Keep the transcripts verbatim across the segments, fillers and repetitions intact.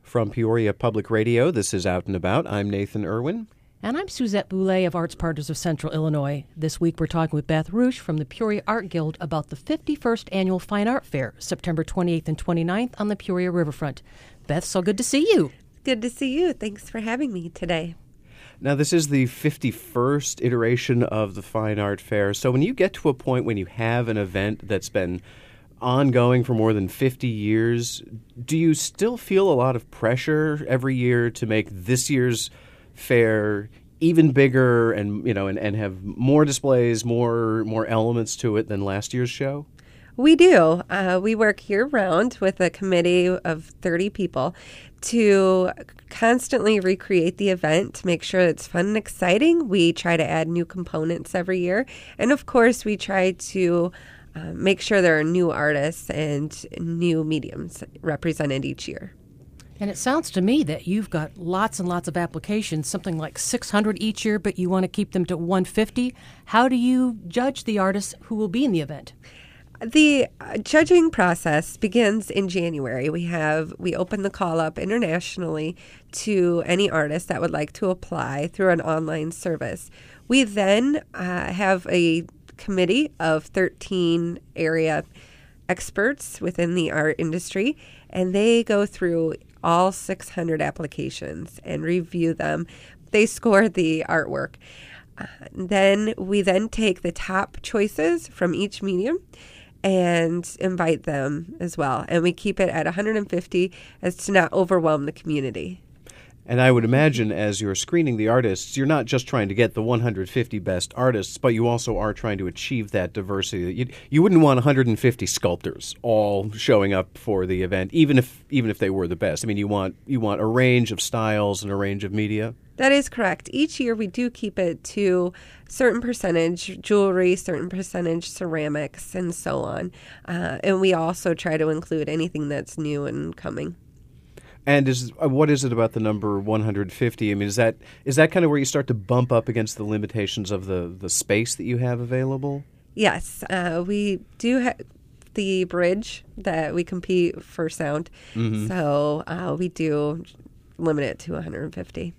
From Peoria Public Radio, this is Out and About. I'm Nathan Irwin. And I'm Suzette Boulay of Arts Partners of Central Illinois. This week we're talking with Beth Roosh from the Peoria Art Guild about the fifty-first Annual Fine Art Fair, September twenty-eighth and twenty-ninth on the Peoria Riverfront. Beth, so good to see you. Good to see you. Thanks for having me today. Now, this is the fifty-first iteration of the Fine Art Fair. So when you get to a point when you have an event that's been ongoing for more than fifty years, do you still feel a lot of pressure every year to make this year's fair even bigger and, you know, and, and have more displays, more more elements to it than last year's show? We do. Uh, we work year-round with a committee of thirty people to constantly recreate the event to make sure it's fun and exciting. We try to add new components every year. And, of course, we try to uh, make sure there are new artists and new mediums represented each year. And it sounds to me that you've got lots and lots of applications, something like six hundred each year, but you want to keep them to one hundred fifty. How do you judge the artists who will be in the event? The uh, judging process begins in January. We have we open the call up internationally to any artist that would like to apply through an online service. We then uh, have a committee of thirteen area experts within the art industry, and they go through all six hundred applications and review them. They score the artwork. Uh, then we then take the top choices from each medium and invite them as well. And we keep it at one hundred fifty as to not overwhelm the community. And I would imagine as you're screening the artists, you're not just trying to get the one hundred fifty best artists, but you also are trying to achieve that diversity. You, you wouldn't want one hundred fifty sculptors all showing up for the event, even if even if they were the best. I mean, you want you want a range of styles and a range of media. That is correct. Each year we do keep it to certain percentage jewelry, certain percentage ceramics, and so on. Uh, and we also try to include anything that's new and coming. And is uh, what is it about the number one hundred fifty? I mean, is that is that kind of where you start to bump up against the limitations of the, the space that you have available? Yes. Uh, we do have the bridge that we compete for sound. Mm-hmm. So uh, we do limit it to one hundred fifty.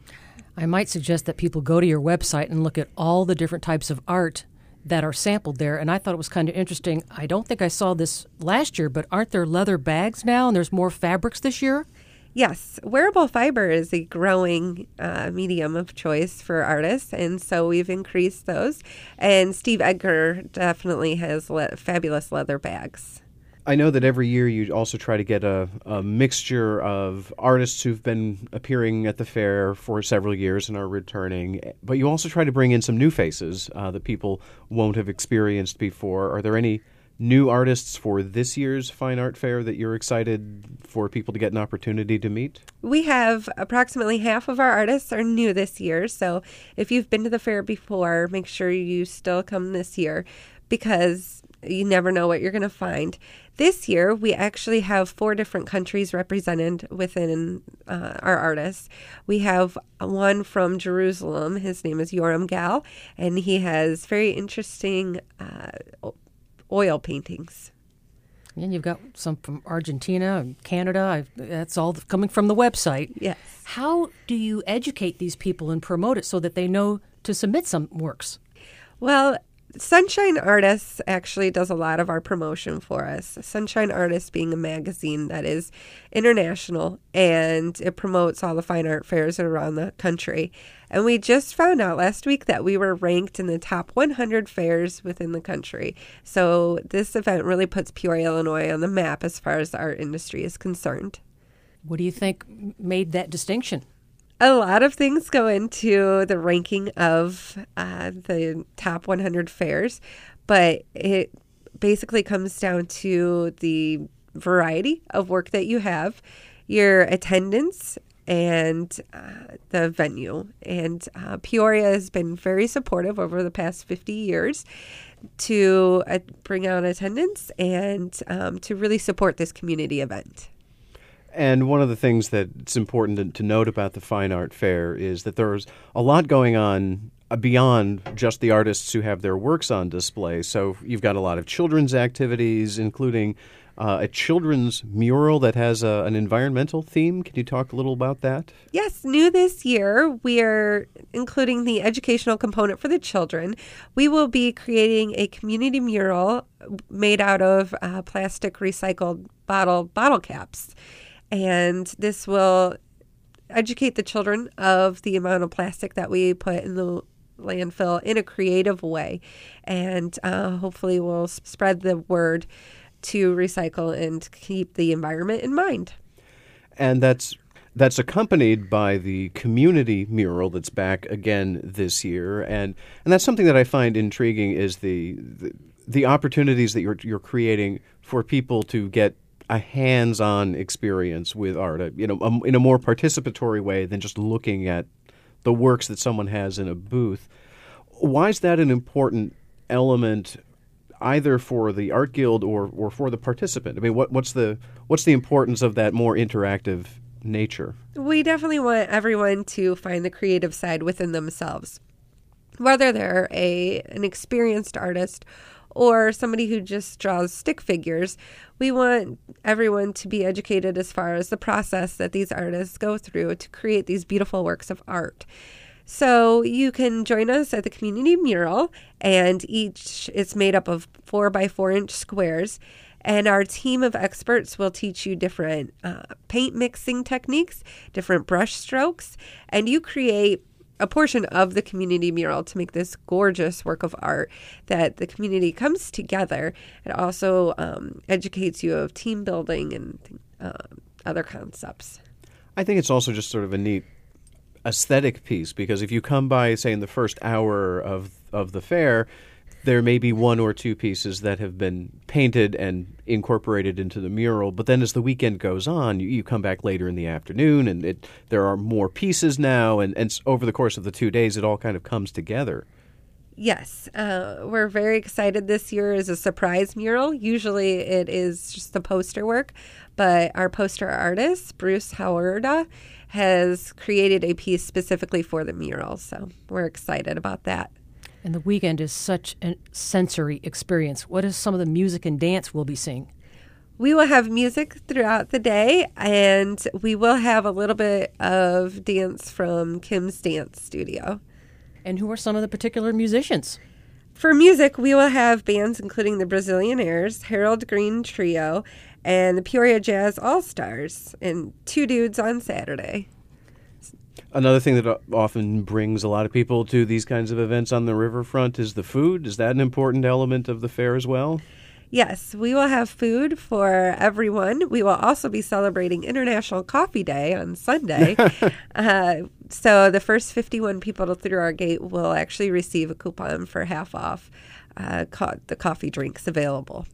I might suggest that people go to your website and look at all the different types of art that are sampled there. And I thought it was kind of interesting. I don't think I saw this last year, but aren't there leather bags now and there's more fabrics this year? Yes. Wearable fiber is a growing uh, medium of choice for artists, and so we've increased those. And Steve Edgar definitely has le- fabulous leather bags. I know that every year you also try to get a, a mixture of artists who've been appearing at the fair for several years and are returning, but you also try to bring in some new faces uh, that people won't have experienced before. Are there any new artists for this year's Fine Art Fair that you're excited for people to get an opportunity to meet? We have approximately half of our artists are new this year, so if you've been to the fair before, make sure you still come this year because you never know what you're going to find. This year, we actually have four different countries represented within uh, our artists. We have one from Jerusalem. His name is Yoram Gal, and he has very interesting uh, oil paintings. And you've got some from Argentina and Canada. I've, that's all coming from the website. Yes. How do you educate these people and promote it so that they know to submit some works? Well, Sunshine Artists actually does a lot of our promotion for us. Sunshine Artists being a magazine that is international, and it promotes all the fine art fairs around the country. And we just found out last week that we were ranked in the top one hundred fairs within the country. So this event really puts Peoria, Illinois on the map as far as the art industry is concerned. What do you think made that distinction? A lot of things go into the ranking of uh, the top one hundred fairs, but it basically comes down to the variety of work that you have, your attendance, and uh, the venue. And uh, Peoria has been very supportive over the past fifty years to uh, bring out attendance and um, to really support this community event. And one of the things that's important to, to note about the Fine Art Fair is that there's a lot going on beyond just the artists who have their works on display. So you've got a lot of children's activities, including uh, a children's mural that has a, an environmental theme. Can you talk a little about that? Yes, new this year, we are including the educational component for the children. We will be creating a community mural made out of uh, plastic recycled bottle bottle caps. And this will educate the children of the amount of plastic that we put in the landfill in a creative way. And uh, hopefully we'll spread the word to recycle and keep the environment in mind. And that's that's accompanied by the community mural that's back again this year. And and that's something that I find intriguing is the the, the opportunities that you're you're creating for people to get a hands-on experience with art, uh, you know, um, in a more participatory way than just looking at the works that someone has in a booth. Why is that an important element, either for the Art Guild or, or for the participant? I mean, what, what's the what's the importance of that more interactive nature? We definitely want everyone to find the creative side within themselves, whether they're a an experienced artist or somebody who just draws stick figures. We want everyone to be educated as far as the process that these artists go through to create these beautiful works of art. So you can join us at the community mural, and each is made up of four by four inch squares. And our team of experts will teach you different uh, paint mixing techniques, different brush strokes, and you create a portion of the community mural to make this gorgeous work of art that the community comes together. It also um, educates you of team building and uh, other concepts. I think it's also just sort of a neat aesthetic piece, because if you come by, say, in the first hour of of the fair, there may be one or two pieces that have been painted and incorporated into the mural. But then as the weekend goes on, you, you come back later in the afternoon, and it, there are more pieces now. And, and over the course of the two days, it all kind of comes together. Yes, uh, we're very excited. This year is a surprise mural. Usually it is just the poster work, but our poster artist, Bruce Howarda, has created a piece specifically for the mural. So we're excited about that. And the weekend is such a sensory experience. What is some of the music and dance we'll be seeing? We will have music throughout the day, and we will have a little bit of dance from Kim's Dance Studio. And who are some of the particular musicians? For music, we will have bands including the Brazilian Airs, Harold Green Trio, and the Peoria Jazz All-Stars, and two dudes on Saturday. Another thing that often brings a lot of people to these kinds of events on the riverfront is the food. Is that an important element of the fair as well? Yes, we will have food for everyone. We will also be celebrating International Coffee Day on Sunday. uh, so the first fifty-one people through our gate will actually receive a coupon for half off uh, co- the coffee drinks available.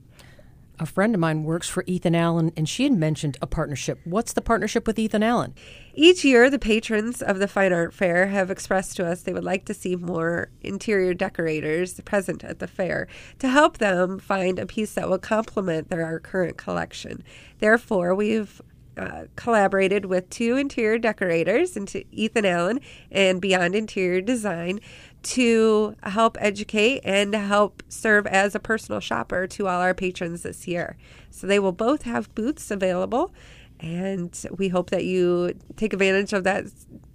A friend of mine works for Ethan Allen, and she had mentioned a partnership. What's the partnership with Ethan Allen? Each year, the patrons of the Fine Art Fair have expressed to us they would like to see more interior decorators present at the fair to help them find a piece that will complement their current collection. Therefore, we've uh, collaborated with two interior decorators, into Ethan Allen and Beyond Interior Design, to help educate and help serve as a personal shopper to all our patrons this year. So they will both have booths available, and we hope that you take advantage of that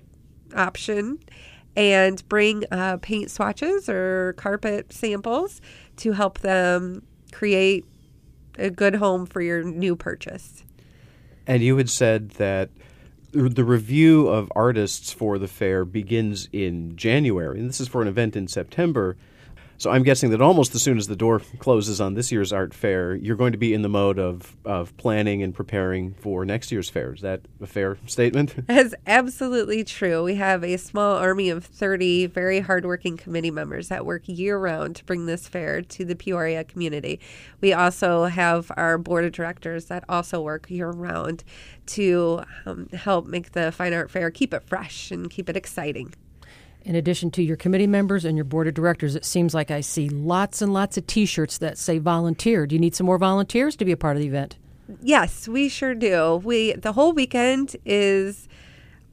option and bring uh, paint swatches or carpet samples to help them create a good home for your new purchase. And you had said that the review of artists for the fair begins in January, and this is for an event in September. So I'm guessing that almost as soon as the door closes on this year's art fair, you're going to be in the mode of, of planning and preparing for next year's fair. Is that a fair statement? That's absolutely true. We have a small army of thirty very hardworking committee members that work year-round to bring this fair to the Peoria community. We also have our board of directors that also work year-round to um, help make the Fine Art Fair, keep it fresh and keep it exciting. In addition to your committee members and your board of directors, it seems like I see lots and lots of T-shirts that say volunteer. Do you need some more volunteers to be a part of the event? Yes, we sure do. We the whole weekend is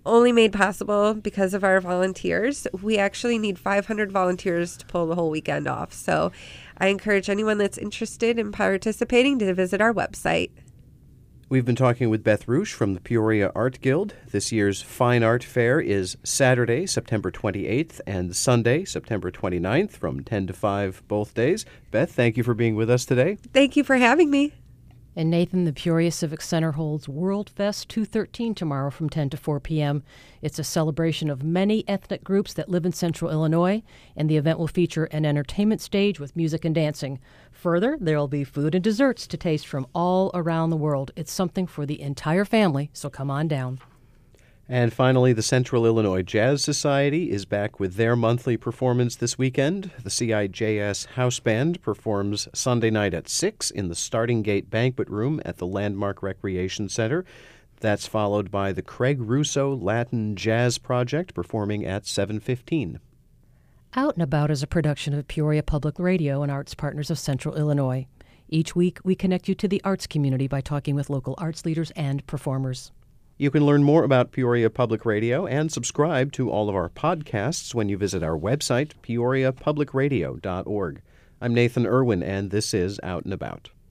only made possible because of our volunteers. We actually need five hundred volunteers to pull the whole weekend off. So I encourage anyone that's interested in participating to visit our website. We've been talking with Beth Roosh from the Peoria Art Guild. This year's Fine Art Fair is Saturday, September twenty-eighth, and Sunday, September twenty-ninth, from ten to five both days. Beth, thank you for being with us today. Thank you for having me. And Nathan, the Peoria Civic Center holds World Fest two thirteen tomorrow from ten to four p.m. It's a celebration of many ethnic groups that live in central Illinois, and the event will feature an entertainment stage with music and dancing. Further, there will be food and desserts to taste from all around the world. It's something for the entire family, so come on down. And finally, the Central Illinois Jazz Society is back with their monthly performance this weekend. The C I J S House Band performs Sunday night at six in the Starting Gate Banquet Room at the Landmark Recreation Center. That's followed by the Craig Russo Latin Jazz Project performing at seven fifteen. Out and About is a production of Peoria Public Radio and Arts Partners of Central Illinois. Each week, we connect you to the arts community by talking with local arts leaders and performers. You can learn more about Peoria Public Radio and subscribe to all of our podcasts when you visit our website, peoria public radio dot org. I'm Nathan Irwin, and this is Out and About.